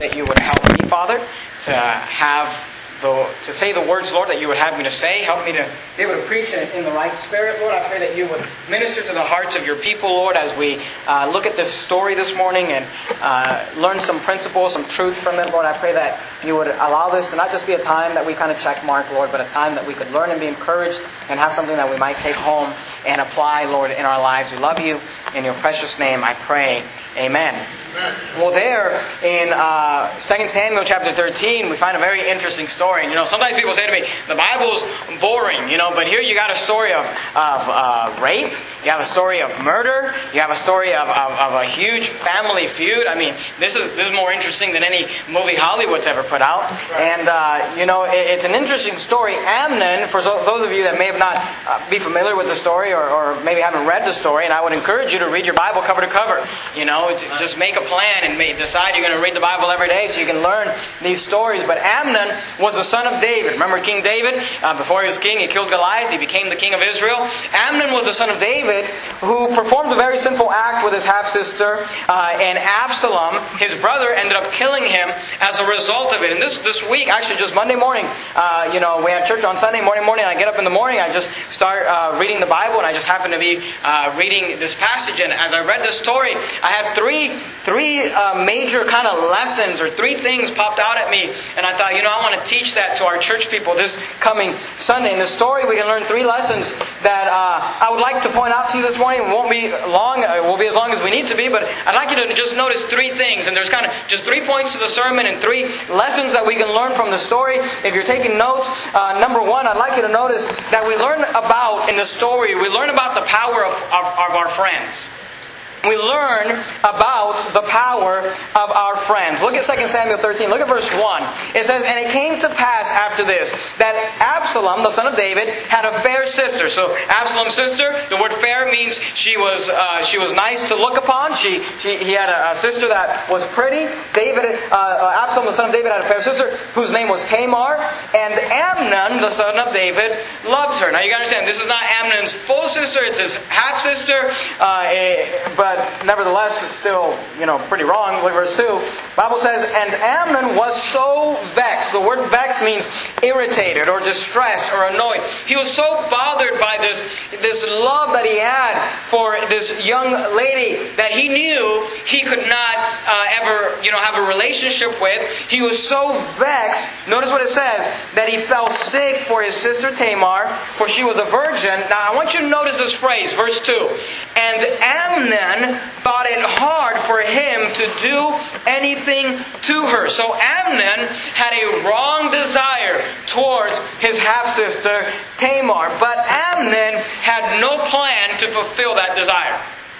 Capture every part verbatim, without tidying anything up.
That you would help me, Father, to have the to say the words, Lord, that you would have me to say. Help me to be able to preach in, in the right spirit, Lord. I pray that you would minister to the hearts of your people, Lord, as we uh, look at this story this morning and uh, learn some principles, some truth from it, Lord. I pray that you would allow this to not just be a time that we kind of check mark, Lord, but a time that we could learn and be encouraged and have something that we might take home and apply, Lord, in our lives. We love you. In your precious name, I pray. Amen. Well, there in uh, Second Samuel chapter thirteen, we find a very interesting story. And, you know, sometimes people say to me, the Bible's boring, you know, but here you got a story of, of uh, rape, you have a story of murder, you have a story of, of, of a huge family feud. I mean, this is this is more interesting than any movie Hollywood's ever put out. And, uh, you know, it, it's an interesting story. Amnon, for so, those of you that may have not uh, be familiar with the story or, or maybe haven't read the story, and I would encourage you to read your Bible cover to cover. You know, just make a plan and may decide you're going to read the Bible every day so you can learn these stories. But Amnon was the son of David. Remember King David? Uh, before he was king, he killed Goliath. He became the king of Israel. Amnon was the son of David who performed a very sinful act with his half-sister. Uh, and Absalom, his brother, ended up killing him as a result of it. And this, this week, actually just Monday morning, uh, you know, we had church on Sunday morning morning. I get up in the morning, I just start uh, reading the Bible, and I just happen to be uh, reading this passage. And as I read this story, I had three Three uh, major kind of lessons or three things popped out at me. And I thought, you know, I want to teach that to our church people this coming Sunday. In the story, we can learn three lessons that uh, I would like to point out to you this morning. It won't be long. It will be as long as we need to be. But I'd like you to just notice three things. And there's kind of just three points to the sermon and three lessons that we can learn from the story. If you're taking notes, uh, number one, I'd like you to notice that we learn about, in the story, we learn about the power of, of, of our friends. We learn about the power of our friends. Look at Second Samuel thirteen. Look at verse one. It says, "And it came to pass after this, that Absalom, the son of David, had a fair sister." So Absalom's sister, the word fair means she was uh, she was nice to look upon. She, she He had a, a sister that was pretty. David, uh, Absalom, the son of David, had a fair sister whose name was Tamar. And Amnon, the son of David, loved her. Now you gotta understand, this is not Amnon's full sister. It's his half-sister. Uh, but But nevertheless, it's still, you know, pretty wrong. Look at verse two. The Bible says, "And Amnon was so vexed." The word vexed means irritated or distressed or annoyed. He was so bothered by this, this love that he had for this young lady that he knew he could not uh, ever, you know, have a relationship with. He was so vexed. Notice what it says, that he fell sick for his sister Tamar, for she was a virgin. Now I want you to notice this phrase, verse two. "And Amnon thought it hard for him to do anything to her." So Amnon had a wrong desire towards his half-sister Tamar. But Amnon had no plan to fulfill that desire.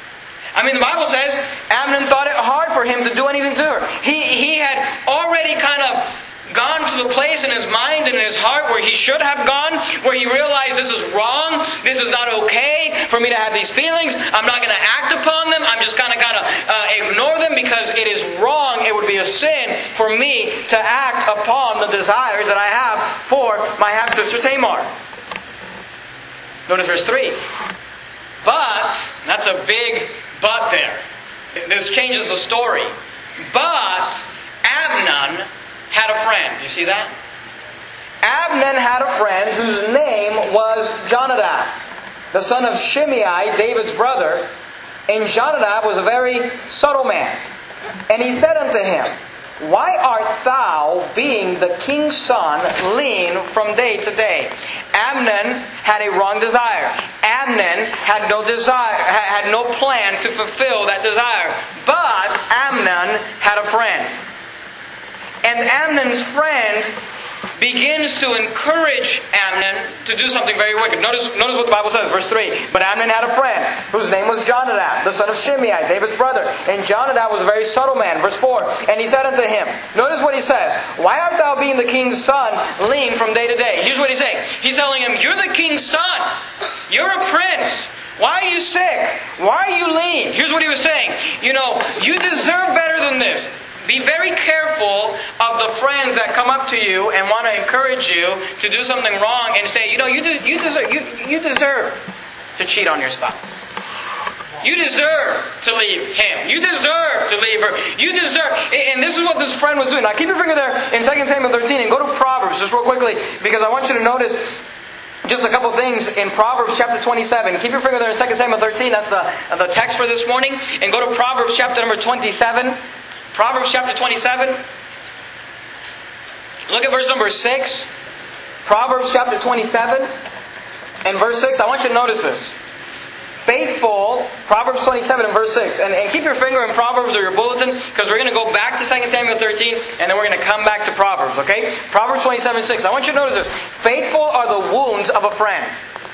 I mean, the Bible says Amnon thought it hard for him to do anything to her. He, he had already kind of gone to the place in his mind and in his heart where he should have gone, where he realized this is wrong, this is not okay for me to have these feelings, I'm not going to act upon them, I'm just going to kind of uh, ignore them because it is wrong, it would be a sin for me to act upon the desires that I have for my half-sister Tamar. Notice verse three. But, that's a big but there. This changes the story. But Amnon had a friend. You see that? Amnon had a friend whose name was Jonadab, the son of Shimei, David's brother. And Jonadab was a very subtle man. And he said unto him, "Why art thou, being the king's son, lean from day to day?" Amnon had a wrong desire. Amnon had no desire, had no plan to fulfill that desire. But Amnon had a friend. And Amnon's friend begins to encourage Amnon to do something very wicked. Notice, notice what the Bible says, verse three. "But Amnon had a friend, whose name was Jonadab, the son of Shimei, David's brother. And Jonadab was a very subtle man." Verse four. "And he said unto him," notice what he says, "Why art thou, being the king's son, lean from day to day?" Here's what he's saying. He's telling him, you're the king's son. You're a prince. Why are you sick? Why are you lean? Here's what he was saying. You know, you deserve better than this. Be very careful of the friends that come up to you and want to encourage you to do something wrong and say, you know, you, de- you, deserve, you, you deserve to cheat on your spouse. You deserve to leave him. You deserve to leave her. You deserve... And this is what this friend was doing. Now keep your finger there in Second Samuel thirteen and go to Proverbs just real quickly, because I want you to notice just a couple things in Proverbs chapter twenty-seven. Keep your finger there in Second Samuel thirteen. That's the, the text for this morning. And go to Proverbs chapter number twenty-seven. Proverbs chapter twenty-seven. Look at verse number six. Proverbs chapter twenty-seven and verse six. I want you to notice this. Faithful, Proverbs twenty-seven and verse six. And, and keep your finger in Proverbs or your bulletin, because we're going to go back to Second Samuel thirteen and then we're going to come back to Proverbs, okay? Proverbs twenty-seven six. I want you to notice this. Faithful are the wounds of a friend.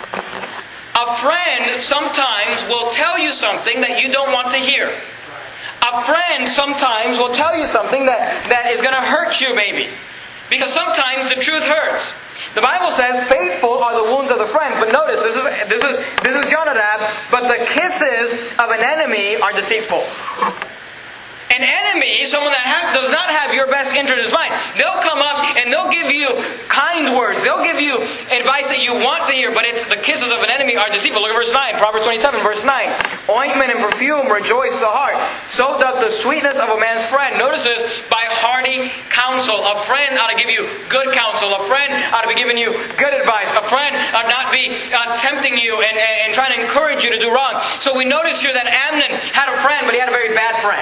A friend sometimes will tell you something that you don't want to hear. A friend sometimes will tell you something that, that is going to hurt you, maybe. Because sometimes the truth hurts. The Bible says, faithful are the wounds of the friend. But notice, this is this is this is Jonadab, but the kisses of an enemy are deceitful. An enemy, someone that have, does not have your best interest in mind, they'll come up and they'll give you kind words. They'll give you advice that you want to hear, but it's the kisses of an enemy are deceitful. Look at verse nine, Proverbs twenty-seven, verse nine. Ointment and perfume rejoice the heart. So doth the sweetness of a man's friend. Notice this, by hearty counsel. A friend ought to give you good counsel. A friend ought to be giving you good advice. A friend ought not be uh, tempting you and, and, and trying to encourage you to do wrong. So we notice here that Amnon had a friend, but he had a very bad friend.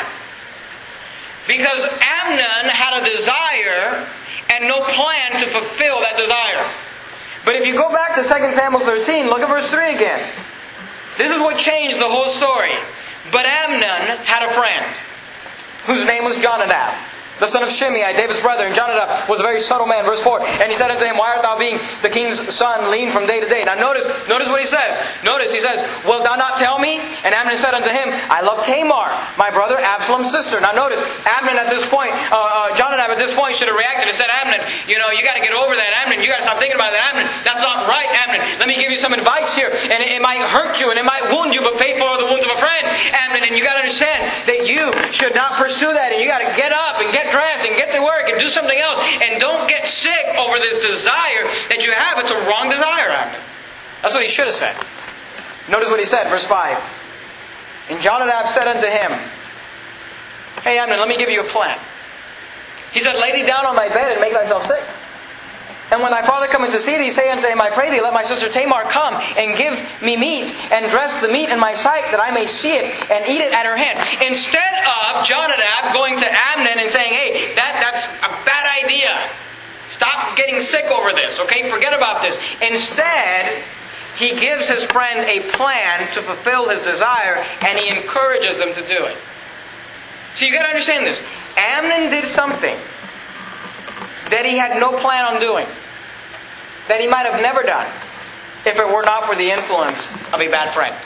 Because Amnon had a desire and no plan to fulfill that desire. But if you go back to Second Samuel thirteen, look at verse three again. This is what changed the whole story. But Amnon had a friend whose name was Jonadab, the son of Shimei, David's brother. And Jonadab was a very subtle man. Verse four. And he said unto him, Why art thou being the king's son, lean from day to day? Now notice, notice what he says. Notice he says, Wilt thou not tell me? And Amnon said unto him, I love Tamar, my brother Absalom's sister. Now notice, Amnon at this point, uh, uh, Jonadab at this point should have reacted and said, Amnon, you know, you got to get over that, Amnon. You got to stop thinking about that, Amnon. That's not right, Amnon. Let me give you some advice here. And it, it might hurt you and it might wound you, but faithful are the wounds of a friend, Amnon. And you got to understand that you should not pursue that. And you got to get up and get dressed and get to work and do something else. And don't get sick over this desire that you have. It's a wrong desire, Amnon. That's what he should have said. Notice what he said, verse five. And Jonadab said unto him, Hey Amnon, let me give you a plan. He said, Lay thee down on thy bed and make thyself sick. And when thy father come in to see thee, say unto him, I pray thee, let my sister Tamar come and give me meat, and dress the meat in my sight, that I may see it and eat it at her hand. Instead of Jonadab going to Amnon and saying, Hey, that, that's a bad idea. Stop getting sick over this, okay? Forget about this. Instead, he gives his friend a plan to fulfill his desire, and he encourages him to do it. So you got to understand this. Amnon did something that he had no plan on doing, that he might have never done if it were not for the influence of a bad friend.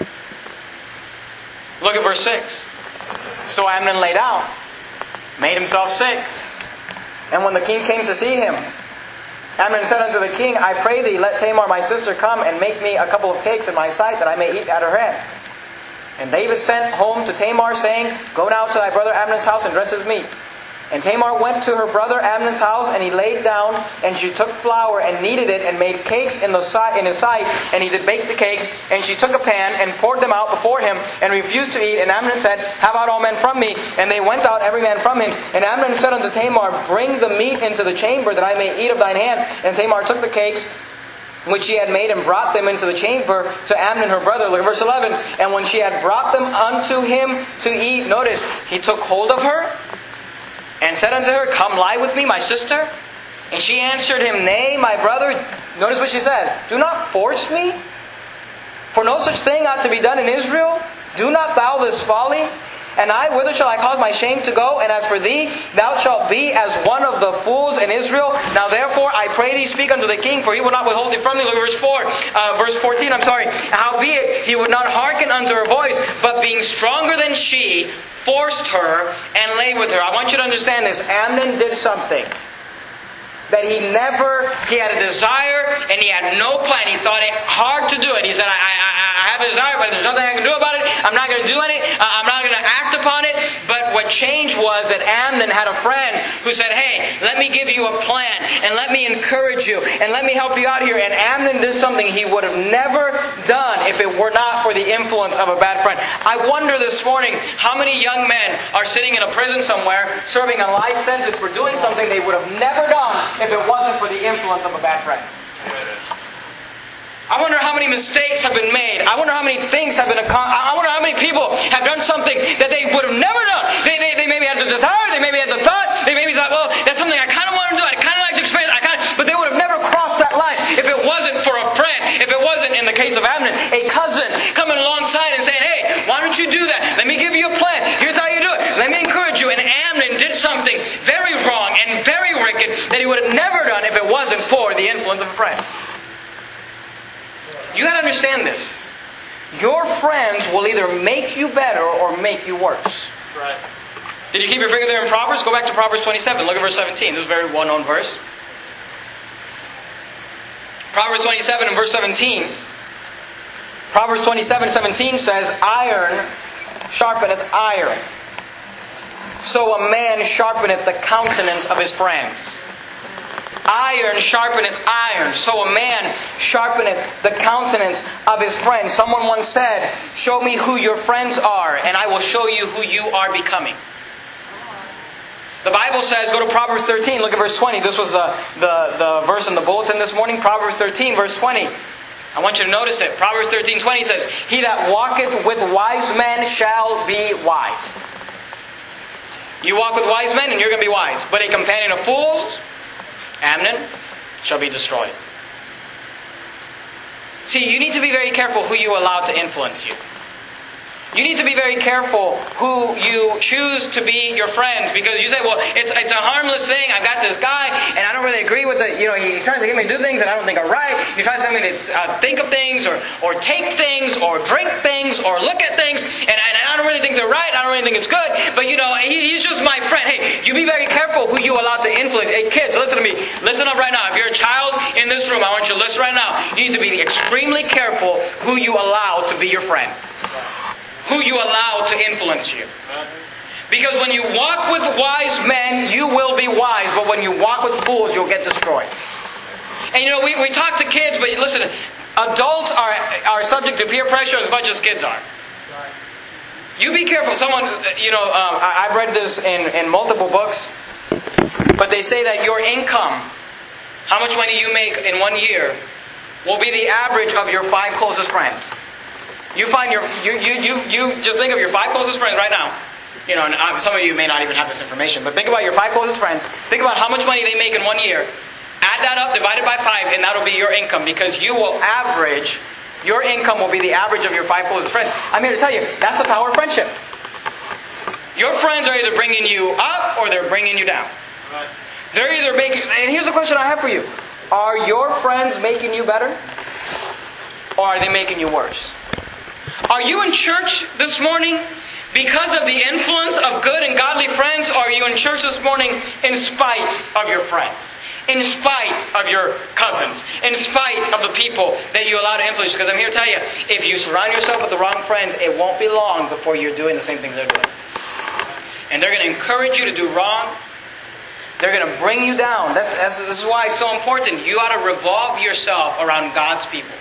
Look at verse six. So Amnon lay down, made himself sick. And when the king came to see him, Amnon said unto the king, I pray thee, let Tamar my sister come and make me a couple of cakes in my sight, that I may eat at her hand. And David sent home to Tamar, saying, Go now to thy brother Amnon's house and dress his meat. And Tamar went to her brother Amnon's house, and he laid down, and she took flour and kneaded it, and made cakes in the sight in his sight, and he did bake the cakes. And she took a pan and poured them out before him, and refused to eat. And Amnon said, Have out all men from me. And they went out every man from him. And Amnon said unto Tamar, Bring the meat into the chamber, that I may eat of thine hand. And Tamar took the cakes which she had made, and brought them into the chamber to Amnon her brother. Look at verse eleven. And when she had brought them unto him to eat, notice, he took hold of her, and said unto her, Come lie with me, my sister. And she answered him, Nay, my brother. Notice what she says. Do not force me, for no such thing ought to be done in Israel. Do not thou this folly. And I, whither shall I cause my shame to go? And as for thee, thou shalt be as one of the fools in Israel. Now therefore, I pray thee, speak unto the king, for he will not withhold thee from me. Look at verse four, uh, verse fourteen. I'm sorry. Howbeit he would not hearken unto her voice, but being stronger than she, forced her and lay with her. I want you to understand this. Amnon did something that he never, he had a desire and he had no plan. He thought it hard to do it. He said, I, I, I have a desire, but there's nothing I can do about it. I'm not going to do it. I'm not going to act upon it. But what changed was that Amnon had a friend who said, hey, let me give you a plan and let me encourage you and let me help you out here. And Amnon did something he would have never done if it were not for the influence of a bad friend. I wonder this morning how many young men are sitting in a prison somewhere serving a life sentence for doing something they would have never done if it wasn't for the influence of a bad friend. I wonder how many mistakes have been made. I wonder how many things have been accomplished. I wonder how many people have done something that they would have never done. They, they, they maybe had the desire, they maybe had the thought, they maybe thought, well, that's something I kind of want to do, I kind of like to experience, I kind of, but they would have never crossed that line if it wasn't for a friend, if it wasn't, in the case of Amnon, a cousin coming alongside and saying, hey, why don't you do that? Let me give you a plan. Here's how you do it. Let me encourage you. And Amnon did something very wrong and very wicked that he would have never done if it wasn't for the influence of a friend. You got to understand this. Your friends will either make you better or make you worse. Right. Did you keep your finger there in Proverbs? Go back to Proverbs twenty-seven. Look at verse seventeen. This is a very well-known verse. Proverbs twenty-seven and verse seventeen. Proverbs twenty-seven seventeen says, iron sharpeneth iron, so a man sharpeneth the countenance of his friends. Iron sharpeneth iron, so a man sharpeneth the countenance of his friends. Someone once said, show me who your friends are, and I will show you who you are becoming. The Bible says, go to Proverbs thirteen, look at verse twenty. This was the, the, the verse in the bulletin this morning. Proverbs thirteen, verse twenty. I want you to notice it. Proverbs thirteen twenty says, he that walketh with wise men shall be wise. You walk with wise men and you're going to be wise. But a companion of fools, Amnon, shall be destroyed. See, you need to be very careful who you allow to influence you. You need to be very careful who you choose to be your friends, because you say, well, it's it's a harmless thing. I've got this guy, and I don't really agree with it. You know, he tries to get me to do things that I don't think are right. He tries to get me to uh, think of things, or or take things, or drink things, or look at things, and, and I don't really think they're right. I don't really think it's good. But, you know, he, he's just my friend. Hey, you be very careful who you allow to influence. Hey, kids, listen to me. Listen up right now. If you're a child in this room, I want you to listen right now. You need to be extremely careful who you allow to be your friend. Who you allow to influence you. Because when you walk with wise men, you will be wise. But when you walk with fools, you'll get destroyed. And you know, we, we talk to kids, but listen, adults are, are subject to peer pressure as much as kids are. You be careful. Someone, you know, um, I, I've read this in, in multiple books, but they say that your income, how much money you make in one year, will be the average of your five closest friends. You find your you you you you just think of your five closest friends right now. You know, and some of you may not even have this information, but think about your five closest friends. Think about how much money they make in one year. Add that up, divide it by five, and that'll be your income, because you will average. Your income will be the average of your five closest friends. I'm here to tell you, that's the power of friendship. Your friends are either bringing you up or they're bringing you down. They're either making. And here's the question I have for you: are your friends making you better, or are they making you worse? Are you in church this morning because of the influence of good and godly friends, or are you in church this morning in spite of your friends? In spite of your cousins? In spite of the people that you allow to influence? Because I'm here to tell you, if you surround yourself with the wrong friends, it won't be long before you're doing the same things they're doing. And they're going to encourage you to do wrong. They're going to bring you down. That's, that's, this is why it's so important. You ought to revolve yourself around God's people.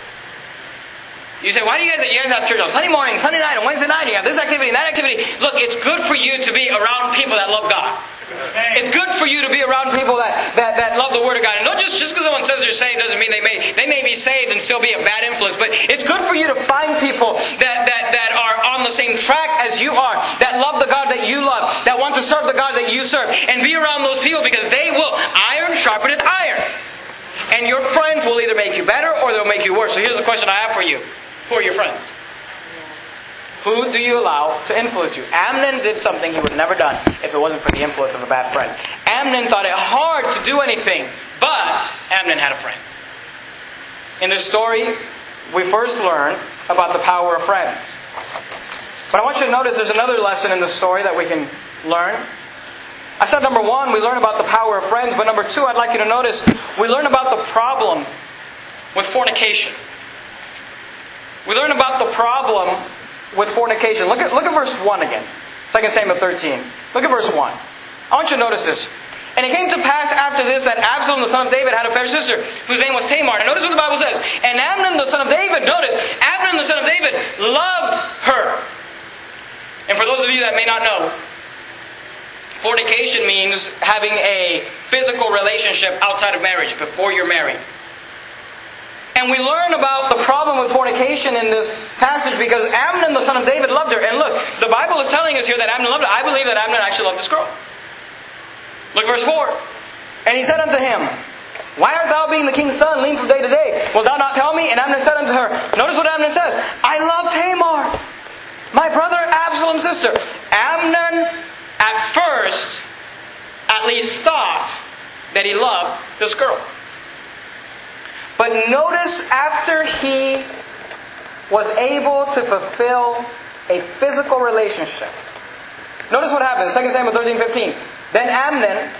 You say, why do you guys, you guys have church on Sunday morning, Sunday night, and Wednesday night, you have this activity and that activity? Look, it's good for you to be around people that love God. It's good for you to be around people that, that, that love the Word of God. And not just just because someone says they're saved doesn't mean they may they may be saved and still be a bad influence. But it's good for you to find people that, that, that are on the same track as you are, that love the God that you love, that want to serve the God that you serve. And be around those people, because they will. Iron sharpeneth iron. And your friends will either make you better or they'll make you worse. So here's the question I have for you. Who are your friends? Who do you allow to influence you? Amnon did something he would have never done if it wasn't for the influence of a bad friend. Amnon thought it hard to do anything, but Amnon had a friend. In this story, we first learn about the power of friends. But I want you to notice there's another lesson in the story that we can learn. I said number one, we learn about the power of friends. But number two, I'd like you to notice, we learn about the problem with fornication. We learn about the problem with fornication. Look at, look at verse one again. Second Samuel thirteen. Look at verse one. I want you to notice this. And it came to pass after this that Absalom the son of David had a fair sister, whose name was Tamar. Now notice what the Bible says. And Amnon the son of David, notice, Amnon the son of David loved her. And for those of you that may not know, fornication means having a physical relationship outside of marriage, before you're married. And we learn about the problem with fornication in this passage because Amnon the son of David loved her. And look, the Bible is telling us here that Amnon loved her. I believe that Amnon actually loved this girl. Look at verse four. And he said unto him, Why art thou, being the king's son, lean from day to day? Wilt thou not tell me? And Amnon said unto her, notice what Amnon says, I love Tamar, my brother Absalom's sister. Amnon, at first, at least thought that he loved this girl. But notice after he was able to fulfill a physical relationship. Notice what happens. Second Samuel thirteen fifteen. Then Amnon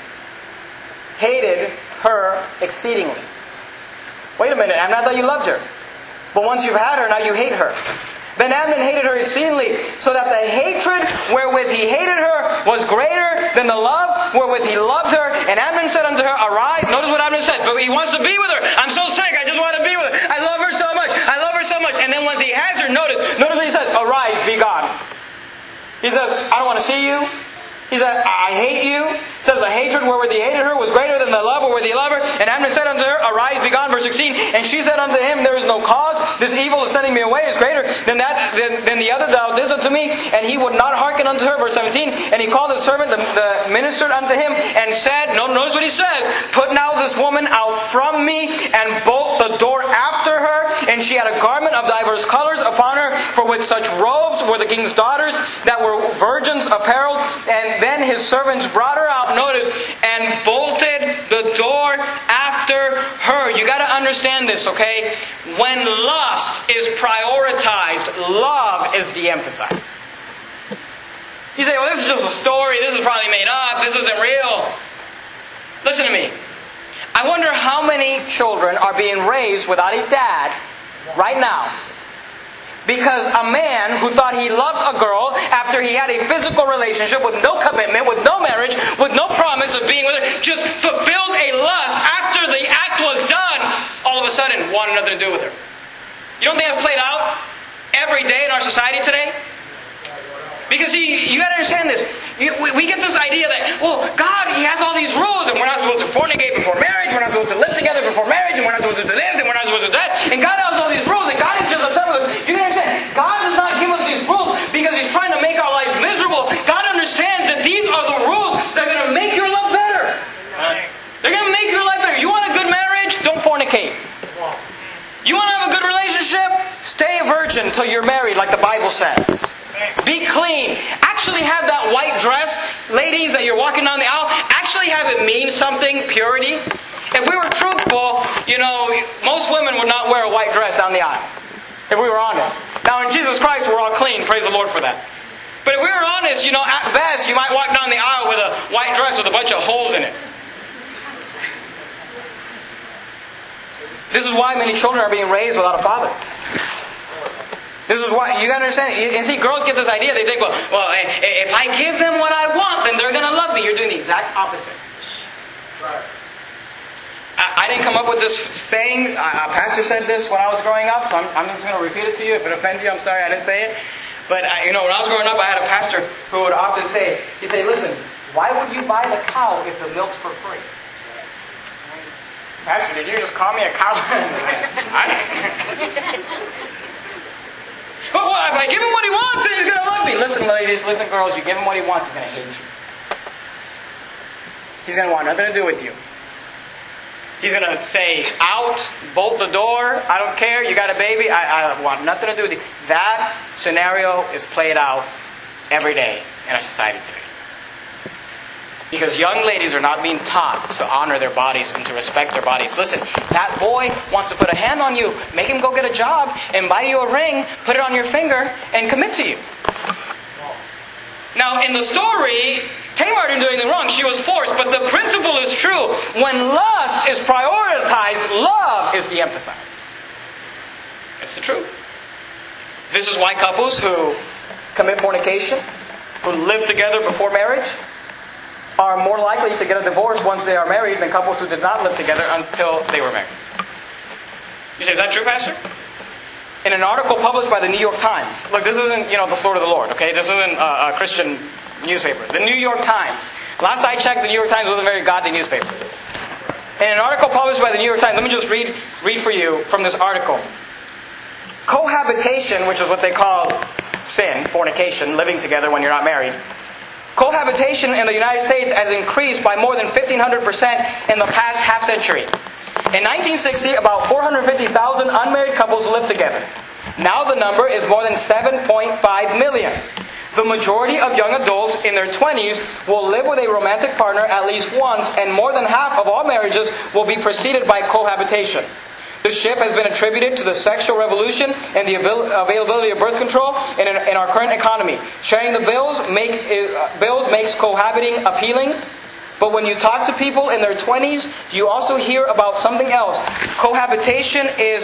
hated her exceedingly. Wait a minute, Amnon, I thought you loved her. But once you've had her, now you hate her. Then Amnon hated her exceedingly, so that the hatred wherewith he hated her was greater than the love wherewith he loved her. And Amnon said unto her, Arise. Notice what Amnon said. But he wants to be with her. I'm so sick. I just want to be with her. I love her so much. I love her so much. And then once he has her, notice, notice what he says. Arise, be gone. He says, I don't want to see you. He said, I hate you. He says, the hatred wherewith he hated her was greater than the love wherewith he loved her. And Amnon said unto her, Arise, be gone. Verse sixteen. And she said unto him, There is no cause. This evil of sending me away is greater than that than, than the other thou didst unto me. And he would not hearken unto her. Verse seventeen. And he called his servant, the, the ministered unto him, and said, no, notice what he says, Put now this woman out from me, and bolt the door after her. And she had a garment of divers colors upon her, for with such robes were the king's daughters that were virgins apparelled. And then his servants brought her out, notice, and bolted the door after her. You got to understand this, okay? When lust is prioritized, love is de-emphasized. You say, well, this is just a story. This is probably made up. This isn't real. Listen to me. I wonder how many children are being raised without a dad right now. Because a man who thought he loved a girl after he had a physical relationship with no commitment, with no marriage, with no promise of being with her, just fulfilled a lust after the act was done, all of a sudden wanted nothing to do with her. You don't think that's played out every day in our society today? Because see, you got to understand this. You, we, we get this idea that, well, God, He has all these rules, and we're not supposed to fornicate before marriage, we're not supposed to live together before marriage, and we're not supposed to do this, and we're not supposed to do that. And God has all these rules, and God is just upset with us. You can understand, God does not give us these rules because He's trying to make our lives miserable. God understands that these are the rules that are going to make your life better. They're going to make your life better. You want a good marriage? Don't fornicate. You want to have a good relationship? Stay a virgin until you're married, like the Bible says. Be clean. Actually have that white dress, ladies, that you're walking down the aisle. Actually have it mean something, purity. If we were truthful, you know, most women would not wear a white dress down the aisle. If we were honest. Now in Jesus Christ, we're all clean. Praise the Lord for that. But if we were honest, you know, at best, you might walk down the aisle with a white dress with a bunch of holes in it. This is why many children are being raised without a father. This is why, you gotta understand, and see, girls get this idea, they think, well, well, if I give them what I want, then they're gonna love me. You're doing the exact opposite. Right. I, I didn't come up with this saying, a pastor said this when I was growing up, so I'm, I'm just gonna repeat it to you. If it offends you, I'm sorry I didn't say it. But, I, you know, when I was growing up, I had a pastor who would often say, he'd say, listen, why would you buy the cow if the milk's for free? Pastor, did you just call me a cow? I But well, if I give him what he wants, then he's going to love me. Listen, ladies, listen, girls, you give him what he wants, he's going to hate you. He's going to want nothing to do with you. He's going to say, out, bolt the door, I don't care, you got a baby, I, I want nothing to do with you. That scenario is played out every day in our society today. Because young ladies are not being taught to honor their bodies and to respect their bodies. Listen, that boy wants to put a hand on you, make him go get a job, and buy you a ring, put it on your finger, and commit to you. Now, in the story, Tamar didn't do anything wrong. She was forced. But the principle is true. When lust is prioritized, love is de-emphasized. It's the truth. This is why couples who commit fornication, who live together before marriage, are more likely to get a divorce once they are married than couples who did not live together until they were married. You say, is that true, Pastor? In an article published by the New York Times. Look, this isn't, you know, the Sword of the Lord, okay? This isn't a, a Christian newspaper. The New York Times. Last I checked, the New York Times wasn't a very godly newspaper. In an article published by the New York Times, let me just read, read for you from this article. Cohabitation, which is what they call sin, fornication, living together when you're not married. Cohabitation in the United States has increased by more than fifteen hundred percent in the past half century. In nineteen sixty, about four hundred fifty thousand unmarried couples lived together. Now the number is more than seven point five million. The majority of young adults in their twenties will live with a romantic partner at least once, and more than half of all marriages will be preceded by cohabitation. The shift has been attributed to the sexual revolution and the availability of birth control in, in our current economy. Sharing the bills, make, uh, bills makes cohabiting appealing. But when you talk to people in their twenties, you also hear about something else. Cohabitation is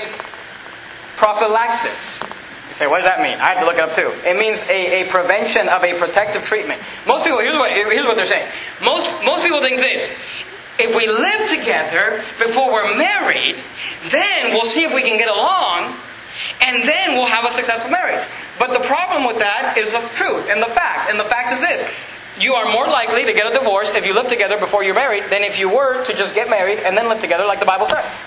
prophylaxis. You say, what does that mean? I had to look it up too. It means a, a prevention of a protective treatment. Most people, here's what, here's what they're saying. Most, most people think this. If we live together before we're married, then we'll see if we can get along, and then we'll have a successful marriage. But the problem with that is the truth and the facts. And the fact is this. You are more likely to get a divorce if you live together before you're married than if you were to just get married and then live together like the Bible says.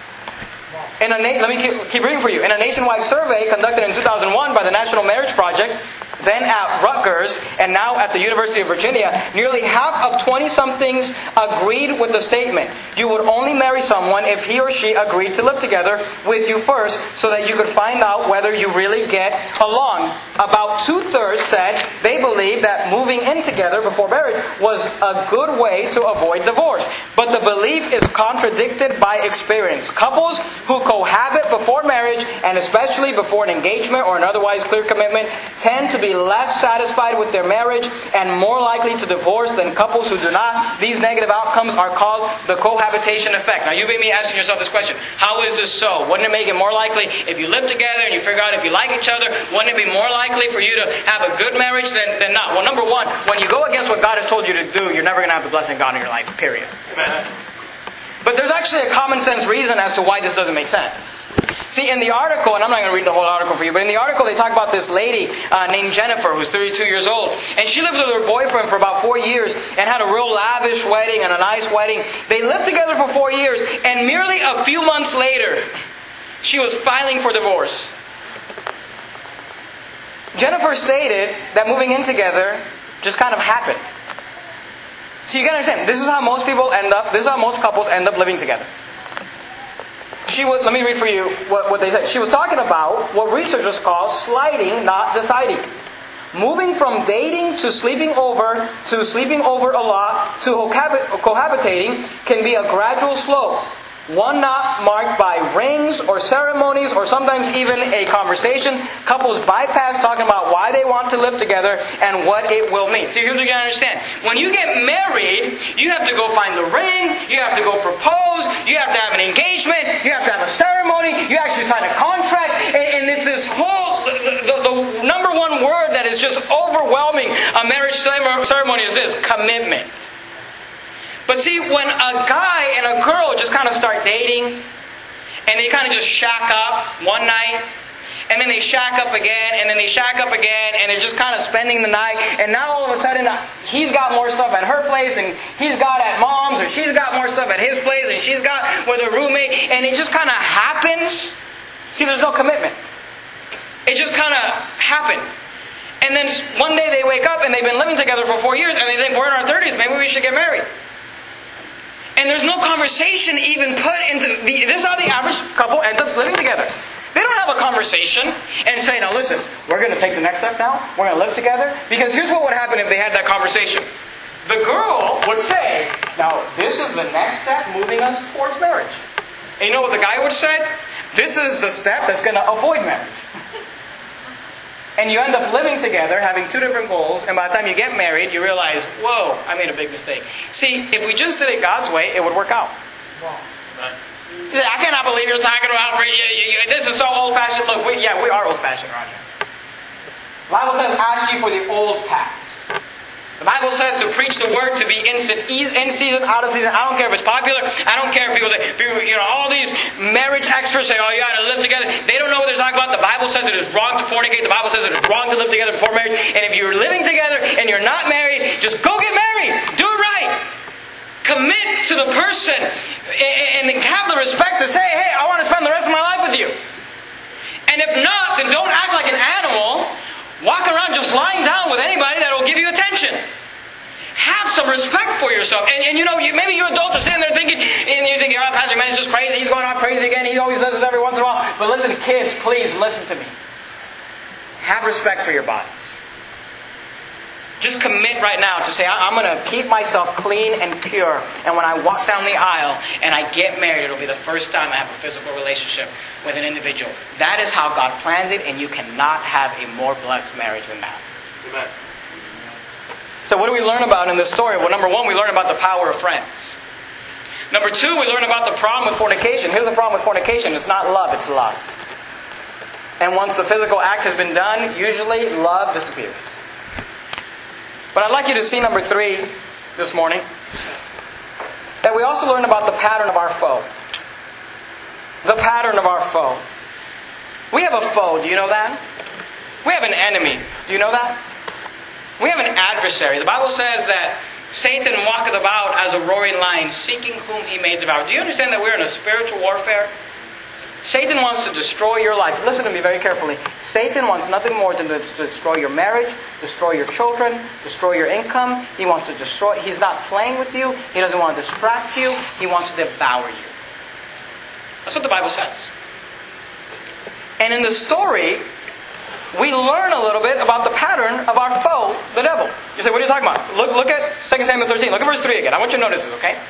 In a na- let me keep, keep reading for you. In a nationwide survey conducted in two thousand one by the National Marriage Project, then at Rutgers and now at the University of Virginia, nearly half of twenty-somethings agreed with the statement. You would only marry someone if he or she agreed to live together with you first so that you could find out whether you really get along. About two-thirds said they believed that moving in together before marriage was a good way to avoid divorce. But the belief is contradicted by experience. Couples who cohabit before marriage, and especially before an engagement or an otherwise clear commitment, tend to be less satisfied with their marriage and more likely to divorce than couples who do not. These negative outcomes are called the cohabitation effect. Now you may be asking yourself this question. How is this so? Wouldn't it make it more likely if you live together and you figure out if you like each other, wouldn't it be more likely for you to have a good marriage than, than not? Well, number one, when you go against what God has told you to do, you're never going to have the blessing of God in your life, period. Amen. But there's actually a common sense reason as to why this doesn't make sense. See, in the article, and I'm not going to read the whole article for you, but in the article they talk about this lady uh, named Jennifer, who's thirty-two years old. And she lived with her boyfriend for about four years and had a real lavish wedding and a nice wedding. They lived together for four years, and merely a few months later, she was filing for divorce. Jennifer stated that moving in together just kind of happened. So you gotta understand, this is how most people end up, this is how most couples end up living together. She was, let me read for you what, what they said. She was talking about what researchers call sliding, not deciding. Moving from dating to sleeping over, to sleeping over a lot, to cohabit, cohabitating can be a gradual slope. One not marked by rings or ceremonies or sometimes even a conversation. Couples bypass talking about why they want to live together and what it will mean. See, here's what you gotta understand. When you get married, you have to go find the ring, you have to go propose, you have to have an engagement, you have to have a ceremony, you actually sign a contract, and, and it's this whole, the, the, the number one word that is just overwhelming a marriage ceremony is this: commitment. But see, when a guy and a girl just kind of start dating, and they kind of just shack up one night, and then they shack up again, and then they shack up again, and they're just kind of spending the night, and now all of a sudden, he's got more stuff at her place, and he's got at mom's, or she's got more stuff at his place, and she's got with her roommate, and it just kind of happens. See, there's no commitment. It just kind of happened. And then one day they wake up, and they've been living together for four years, and they think, we're in our thirties, maybe we should get married. And there's no conversation even put into the, this is how the average couple ends up living together. They don't have a conversation and say, now listen, we're going to take the next step now. We're going to live together. Because here's what would happen if they had that conversation. The girl would say, now this is the next step moving us towards marriage. And you know what the guy would say? This is the step that's going to avoid marriage. And you end up living together, having two different goals, and by the time you get married, you realize, whoa, I made a big mistake. See, if we just did it God's way, it would work out. You say, I cannot believe you're talking about, you, you, you, this is so old-fashioned. Look, we, yeah, we are old-fashioned around here. The Bible says, ask you for the old paths. The Bible says to preach the word to be instant, in season, out of season. I don't care if it's popular. I don't care if people say, people, you know, all these marriage experts say, oh, you got to live together. They don't know what they're talking about. The Bible says it is wrong to fornicate. The Bible says it is wrong to live together before marriage. And if you're living together and you're not married, just go get married. Do it right. Commit to the person and have the respect to say, hey, I want to spend the rest of my life with you. And if not, then don't act like an animal. Walk around just lying down with anybody that will give you attention. Have some respect for yourself. And, and you know, you, maybe you adults are sitting there thinking, and you're thinking, oh, Pastor Man is just crazy. He's going on crazy again. He always does this every once in a while. But listen, kids, please listen to me. Have respect for your bodies. Just commit right now to say, I'm going to keep myself clean and pure. And when I walk down the aisle and I get married, it'll be the first time I have a physical relationship with an individual. That is how God planned it, and you cannot have a more blessed marriage than that. Amen. So what do we learn about in this story? Well, number one, we learn about the power of friends. Number two, we learn about the problem with fornication. Here's the problem with fornication. It's not love, it's lust. And once the physical act has been done, usually love disappears. But I'd like you to see number three this morning. That we also learn about the pattern of our foe. The pattern of our foe. We have a foe, do you know that? We have an enemy, do you know that? We have an adversary. The Bible says that Satan walketh about as a roaring lion, seeking whom he may devour. Do you understand that we're in a spiritual warfare? Satan wants to destroy your life. Listen to me very carefully. Satan wants nothing more than to destroy your marriage, destroy your children, destroy your income. He wants to destroy. He's not playing with you. He doesn't want to distract you. He wants to devour you. That's what the Bible says. And in the story, we learn a little bit about the pattern of our foe, the devil. You say, what are you talking about? Look, look at Second Samuel thirteen. Look at verse three again. I want you to notice this, okay?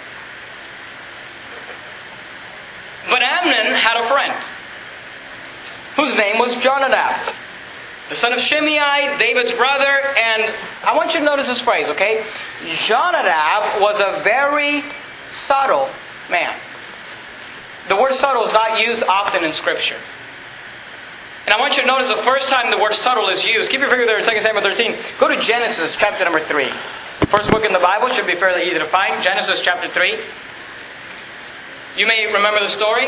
But Amnon had a friend, whose name was Jonadab, the son of Shimei, David's brother. And I want you to notice this phrase, okay? Jonadab was a very subtle man. The word subtle is not used often in Scripture. And I want you to notice the first time the word subtle is used. Keep your finger there in Second Samuel thirteen. Go to Genesis chapter number three. First book in the Bible, should be fairly easy to find. Genesis chapter three. You may remember the story.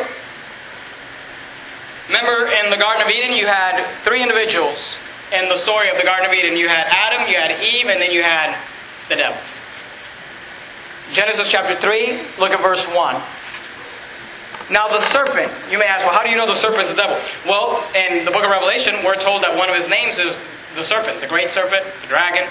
Remember in the Garden of Eden, you had three individuals. In the story of the Garden of Eden, you had Adam, you had Eve, and then you had the devil. Genesis chapter three, look at verse one. Now the serpent, you may ask, well, how do you know the serpent is the devil? Well, in the book of Revelation, we're told that one of his names is the serpent, the great serpent, the dragon.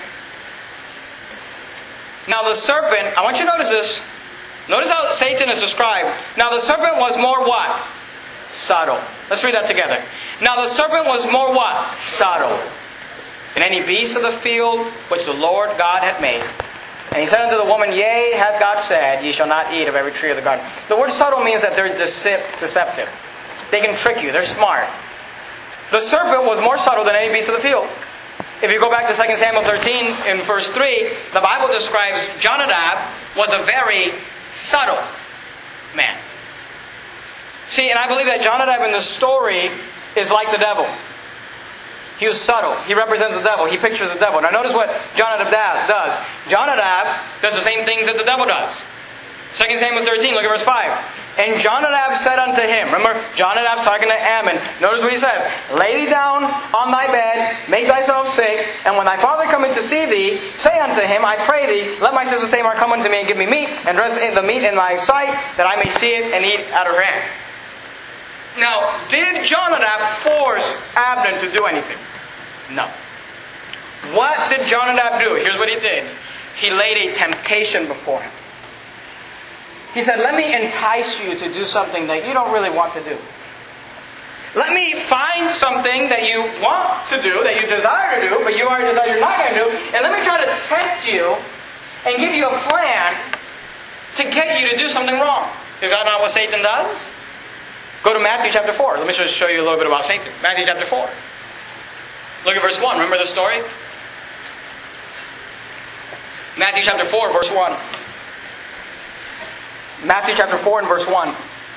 Now the serpent, I want you to notice this. Notice how Satan is described. Now the serpent was more what? Subtle. Let's read that together. Now the serpent was more what? Subtle. And any beast of the field which the Lord God had made. And he said unto the woman, Yea, hath God said, Ye shall not eat of every tree of the garden. The word subtle means that they're deceptive. They can trick you. They're smart. The serpent was more subtle than any beast of the field. If you go back to Second Samuel thirteen in verse three, the Bible describes Jonadab was a very subtle man. See, and I believe that Jonadab in the story is like the devil. He was subtle. He represents the devil. He pictures the devil. Now notice what Jonadab does. Jonadab does the same things that the devil does. Second Samuel thirteen, look at verse five. And Jonadab said unto him, remember, Jonadab's talking to Ammon. Notice what he says. Lay thee down on thy bed, make thyself sick, and when thy father cometh to see thee, say unto him, I pray thee, let my sister Tamar come unto me and give me meat, and dress the meat in thy sight, that I may see it and eat out of her hand. Now, did Jonadab force Abner to do anything? No. What did Jonadab do? Here's what he did. He laid a temptation before him. He said, let me entice you to do something that you don't really want to do. Let me find something that you want to do, that you desire to do, but you already decide you're not going to do, and let me try to tempt you and give you a plan to get you to do something wrong. Is that not what Satan does? Go to Matthew chapter four. Let me just show you a little bit about Satan. Matthew chapter four. Look at verse one. Remember the story? Matthew chapter four, verse one. Matthew chapter four and verse one.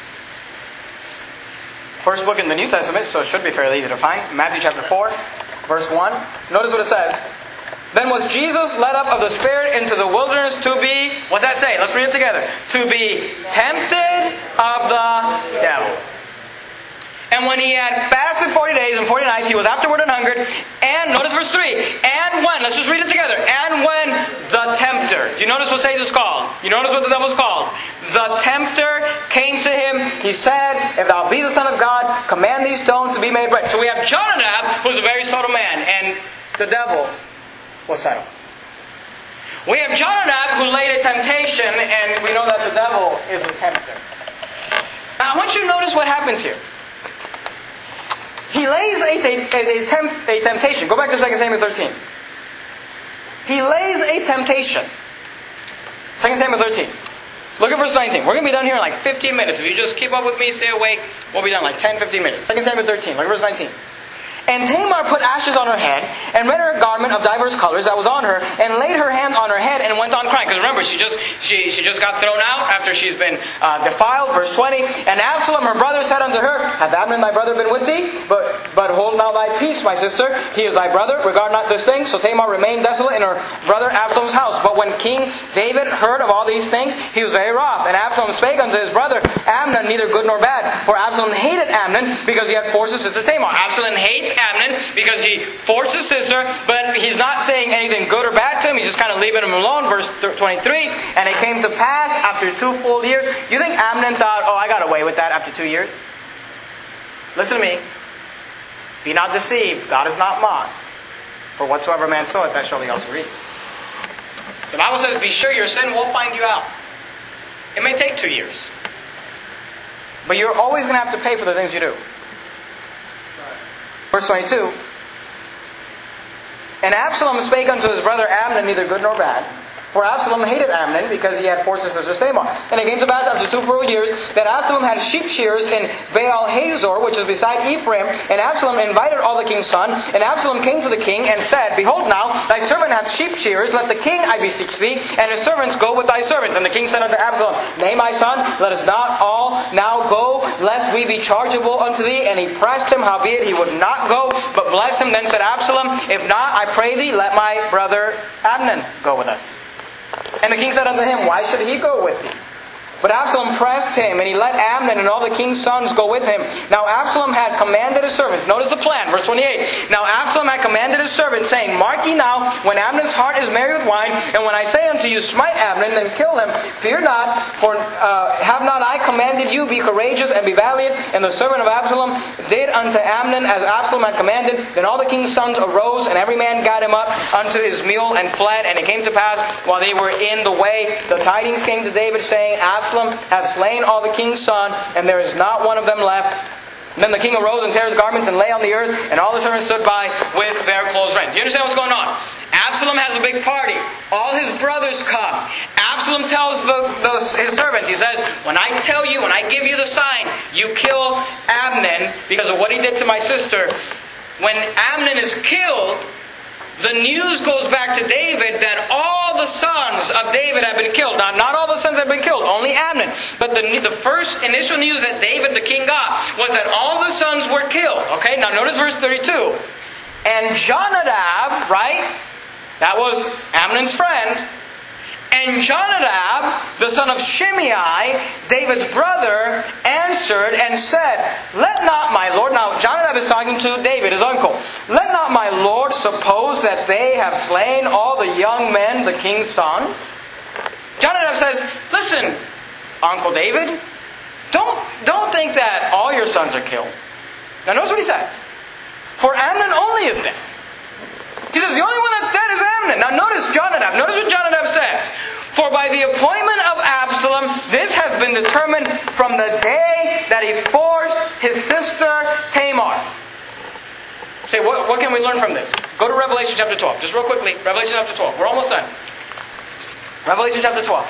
First book in the New Testament, so it should be fairly easy to find. Matthew chapter four, verse one. Notice what it says. Then was Jesus led up of the Spirit into the wilderness to be, what's that say? Let's read it together. To be tempted of the devil. And when he had fasted forty days and forty nights, he was afterward and hungered. And, notice verse three. And when, let's just read it together. And when the tempter. Do you notice what Satan's called? You notice what the devil's called? The tempter came to him. He said, if thou be the Son of God, command these stones to be made bread. So we have Jonadab, who's a very subtle man. And the devil was subtle. We have Jonadab, who laid a temptation. And we know that the devil is a tempter. Now I want you to notice what happens here. He lays a, a, a, temp, a temptation. Go back to Second Samuel thirteen. He lays a temptation. Second Samuel thirteen. Look at verse nineteen. We're going to be done here in like fifteen minutes. If you just keep up with me, stay awake, we'll be done in like ten, fifteen minutes. Second Samuel thirteen. Look at verse nineteen. And Tamar put ashes on her head, and rent her a garment of divers colors that was on her, and laid her hand on her head, and went on crying. Because remember, she just she, she just got thrown out after she's been uh, defiled. Verse twenty. And Absalom, her brother, said unto her, Hath Abner thy brother been with thee? But but hold now thy peace, my sister. He is thy brother. Regard not this thing. So Tamar remained desolate in her brother Absalom's house. But when King David heard of all these things, he was very wroth. And Absalom spake unto his brother Amnon, neither good nor bad. For Absalom hated Amnon, because he had forced his sister Tamar. Absalom hates Amnon because he forced his sister, but he's not saying anything good or bad to him. He's just kind of leaving him alone. Verse twenty-three. And it came to pass after two full years. You think Amnon thought, oh, I got away with that after two years? Listen to me. Be not deceived. God is not mocked. For whatsoever man soweth, that shall he also reap. The Bible says, be sure your sin will find you out. It may take two years. But you're always going to have to pay for the things you do. Verse twenty-two. And Absalom spake unto his brother Amnon, neither good nor bad. For Absalom hated Amnon, because he had forced his sister Tamar. And it came to pass after two full years, that Absalom had sheep shearers in Baal Hazor, which is beside Ephraim. And Absalom invited all the king's son. And Absalom came to the king, and said, Behold now, thy servant hath sheep shearers. Let the king, I beseech thee, and his servants go with thy servants. And the king said unto Absalom, Nay, my son, let us not all now go, lest we be chargeable unto thee. And he pressed him, howbeit he would not go, but blessed him. Then said Absalom, If not, I pray thee, let my brother Amnon go with us. And the king said unto him, Why should he go with thee? But Absalom pressed him, and he let Amnon and all the king's sons go with him. Now Absalom had commanded his servants. Notice the plan, verse twenty-eight. Now Absalom had commanded his servants, saying, Mark ye now, when Amnon's heart is merry with wine, and when I say unto you, Smite Amnon, then kill him. Fear not, for uh, have not I commanded you, be courageous and be valiant? And the servant of Absalom did unto Amnon as Absalom had commanded. Then all the king's sons arose, and every man got him up unto his mule, and fled. And it came to pass, while they were in the way, the tidings came to David, saying, Absalom hath slain all the king's son, and there is not one of them left. Then the king arose and tore his garments and lay on the earth, and all the servants stood by with their clothes rent. Do you understand what's going on? Absalom has a big party. All his brothers come. Absalom tells the, the, his servants, he says, when I tell you, when I give you the sign, you kill Amnon because of what he did to my sister. When Amnon is killed, the news goes back to David that all the sons of David have been killed. Now, not all the sons have been killed, only Amnon. But the, the first initial news that David, the king, got was that all the sons were killed. Okay, now notice verse thirty-two. And Jonadab, right? That was Amnon's friend. And Jonadab, the son of Shimei, David's brother, answered and said, Let not my lord... Now, Jonadab is talking to David, his uncle. Let not my lord suppose that they have slain all the young men, the king's son. Jonadab says, Listen, Uncle David, don't, don't think that all your sons are killed. Now, notice what he says. For Amnon only is dead. He says, the only one that's dead is Amnon. Now notice Jonadab. Notice what Jonadab says. For by the appointment of Absalom, this has been determined from the day that he forced his sister Tamar. Say, what, what can we learn from this? Go to Revelation chapter twelve. Just real quickly. Revelation chapter twelve. We're almost done. Revelation chapter twelve.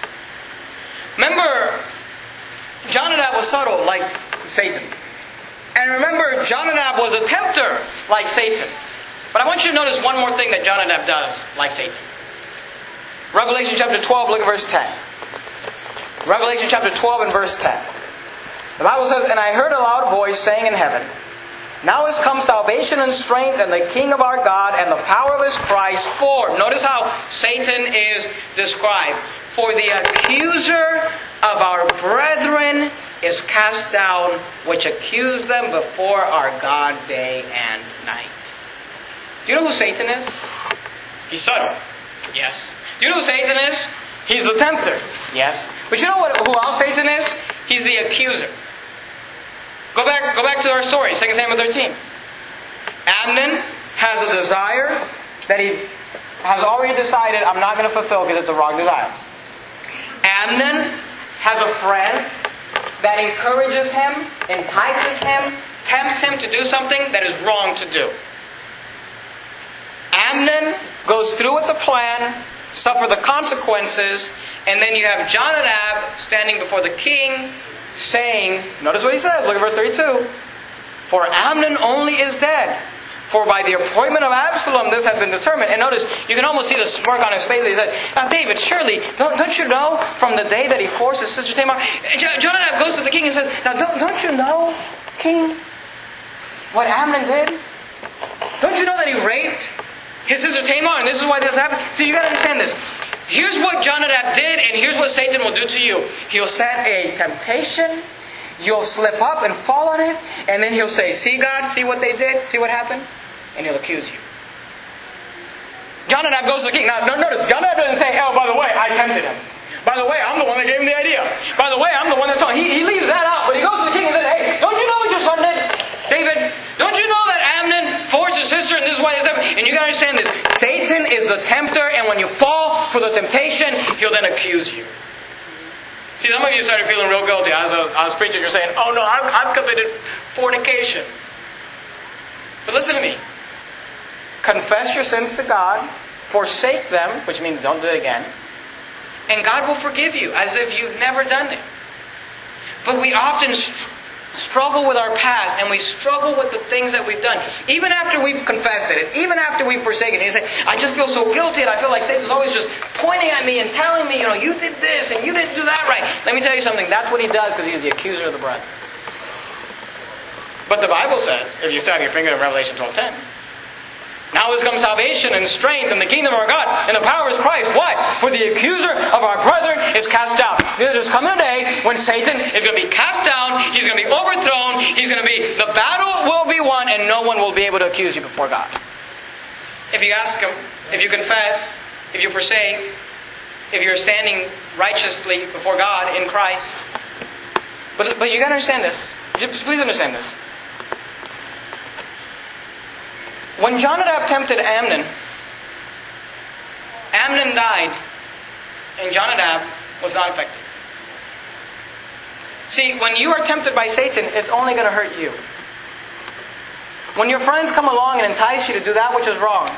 Remember, Jonadab was subtle like Satan. And remember, Jonadab was a tempter like Satan. But I want you to notice one more thing that Jonadab does like Satan. Revelation chapter twelve, look at verse ten. Revelation chapter twelve and verse ten. The Bible says, "And I heard a loud voice saying in heaven, Now is come salvation and strength and the King of our God and the power of His Christ. For," notice how Satan is described, "For the accuser of our brethren is cast down, which accused them before our God day and night." Do you know who Satan is? He's subtle. Yes. Do you know who Satan is? He's the tempter. Yes. But you know what? Who else Satan is? He's the accuser. Go back, go back to our story, Second Samuel thirteen. Amnon has a desire that he has already decided, I'm not going to fulfill because it's the wrong desire. Amnon has a friend that encourages him, entices him, tempts him to do something that is wrong to do. Amnon goes through with the plan, suffer the consequences, and then you have Jonadab standing before the king saying, notice what he says, look at verse thirty-two. "For Amnon only is dead. For by the appointment of Absalom this has been determined." And notice, you can almost see the smirk on his face. He said, "Now David, surely, don't, don't you know from the day that he forced his sister Tamar?" Jonadab goes to the king and says, "Now don't, don't you know, king, what Amnon did? Don't you know that he raped his sister Tamar, and this is why this happened?" So you got to understand this. Here's what Jonadab did, and here's what Satan will do to you. He'll set a temptation, you'll slip up and fall on it, and then he'll say, "See God, see what they did, see what happened?" And he'll accuse you. Jonadab goes to the king. Now notice, Jonadab doesn't say, "Oh, by the way, I tempted him. By the way, I'm the one that gave him the idea. By the way, I'm the one that told him." He, he leaves that out, but he goes to the king and says, "Hey, don't you know what your son did? David, don't you know that Amnon forced his sister, and this is why this happened?" And you got to understand this. Satan is the tempter, and when you fall for the temptation, he'll then accuse you. See, some of you started feeling real guilty. As I was, I was preaching, you're saying, "Oh no, I've, I've committed fornication." But listen to me. Confess your sins to God, forsake them, which means don't do it again, and God will forgive you as if you've never done it. But we often str- struggle with our past, and we struggle with the things that we've done. Even after we've confessed it, even after we've forsaken it, you say, "I just feel so guilty, and I feel like Satan's always just pointing at me and telling me, you know, you did this and you didn't do that right." Let me tell you something. That's what he does because he's the accuser of the brethren. But the Bible says, if you still have your finger in Revelation twelve ten, "Now has come salvation and strength and the kingdom of our God and the power of His Christ." Why? "For the accuser of our brethren is cast down." There's coming a day when Satan is going to be cast down. He's going to be overthrown. He's going to be, the battle will be won, and no one will be able to accuse you before God. If you ask Him, if you confess, if you forsake, if you're standing righteously before God in Christ. But, but you got to understand this. Please understand this. When Jonadab tempted Amnon, Amnon died, and Jonadab was not affected. See, when you are tempted by Satan, it's only going to hurt you. When your friends come along and entice you to do that which is wrong,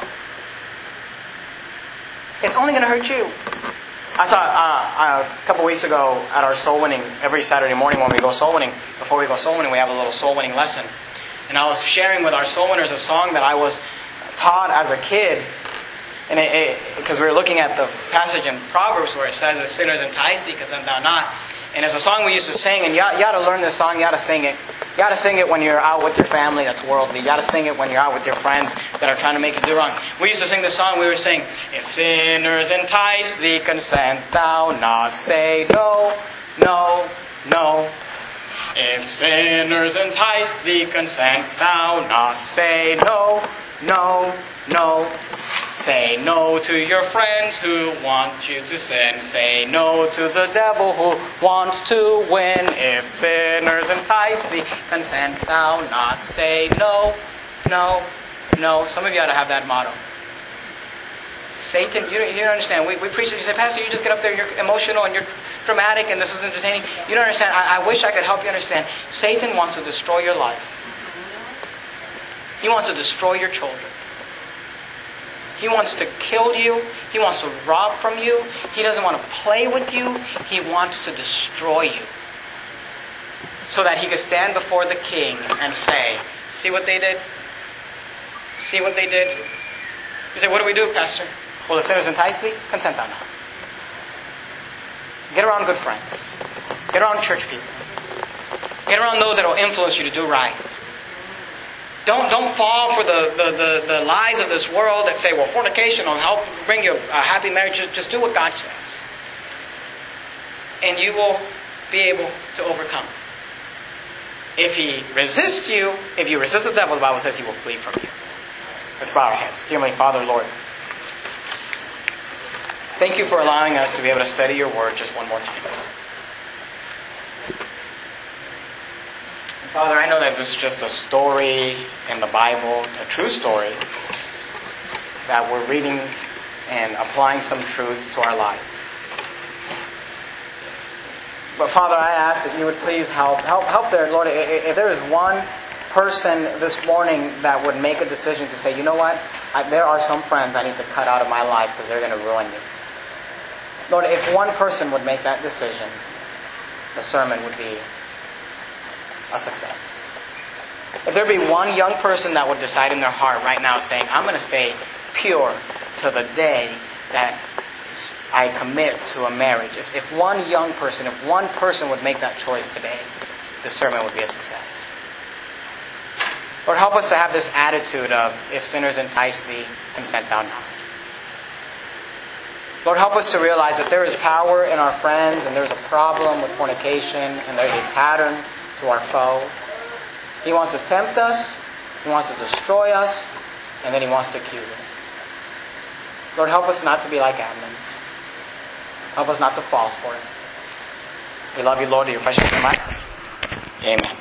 it's only going to hurt you. I thought uh, uh, a couple weeks ago at our soul winning, every Saturday morning when we go soul winning, before we go soul winning, we have a little soul winning lesson. And I was sharing with our soul winners a song that I was taught as a kid. And because we were looking at the passage in Proverbs where it says, "If sinners entice thee, because thou not." And it's a song we used to sing, and you ought, you ought to learn this song, you ought to sing it. You ought to sing it when you're out with your family that's worldly. You ought to sing it when you're out with your friends that are trying to make you do wrong. We used to sing this song, we were saying, "If sinners entice thee, consent thou not, say no, no, no. If sinners entice thee, consent thou not, say no, no, no. Say no to your friends who want you to sin. Say no to the devil who wants to win. If sinners entice thee, consent thou not, say no, no, no." Some of you ought to have that motto. Satan, you don't, you don't understand. We, we preach it, you say, "Pastor, you just get up there and you're emotional and you're dramatic and this is entertaining." You don't understand. I, I wish I could help you understand. Satan wants to destroy your life. He wants to destroy your children. He wants to kill you. He wants to rob from you. He doesn't want to play with you. He wants to destroy you. so that he could stand before the king and say, see what they did? See what they did? You say, what do we do, Pastor? Well, if sinners entice thee, consent thou not. Get around good friends. Get around church people. Get around those that will influence you to do right. Don't, don't fall for the, the, the, the lies of this world that say, well, fornication will help bring you a happy marriage. Just, just do what God says. And you will be able to overcome. If he resists you, if you resist the devil, the Bible says he will flee from you. Let's bow our heads. Dear my Father, Lord, thank you for allowing us to be able to study your word just one more time. Father, I know that this is just a story in the Bible, a true story, that we're reading and applying some truths to our lives. But Father, I ask that you would please help. Help, help there, Lord. If there is one person this morning that would make a decision to say, you know what, I, there are some friends I need to cut out of my life because they're going to ruin me. Lord, if one person would make that decision, the sermon would be a success. If there be one young person that would decide in their heart right now saying, I'm going to stay pure to the day that I commit to a marriage. If, if one young person, if one person would make that choice today, the sermon would be a success. Lord, help us to have this attitude of, if sinners entice thee, consent thou not. Lord, help us to realize that there is power in our friends, and there's a problem with fornication, and there's a pattern to our foe. He wants to tempt us, he wants to destroy us, and then he wants to accuse us. Lord, help us not to be like Amnon. Help us not to fall for it. We love you, Lord, in your precious name. Amen.